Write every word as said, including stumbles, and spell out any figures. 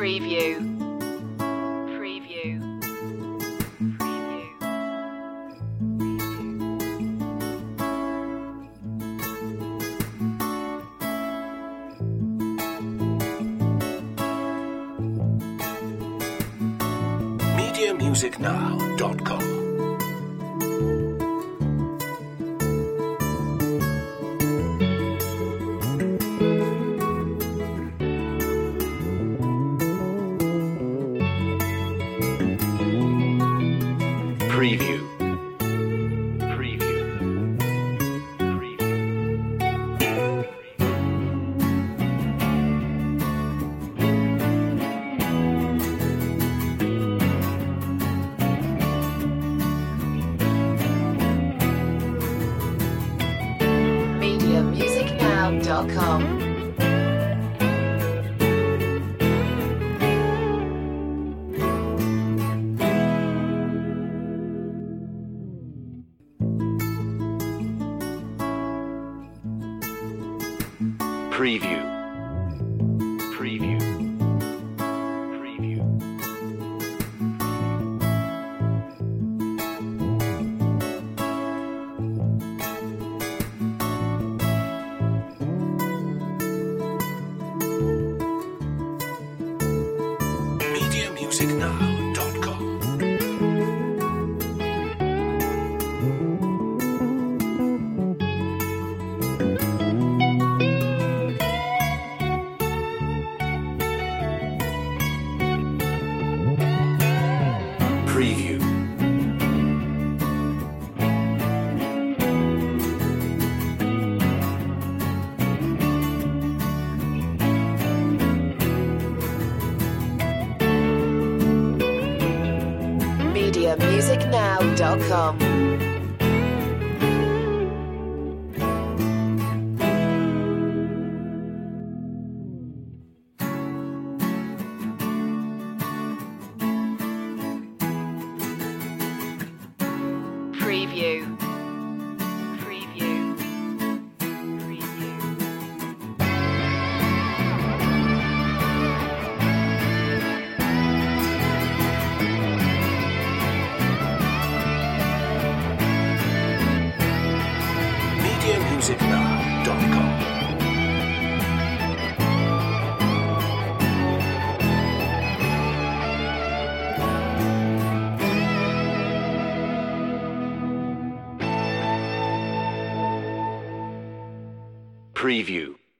Preview. Preview. Preview. media music now dot com. Preview. Preview. media music now dot com. Preview. Preview. Preview. media music now dot com. Preview. media music now dot com. Preview. Preview. Preview. media music now dot com. Preview.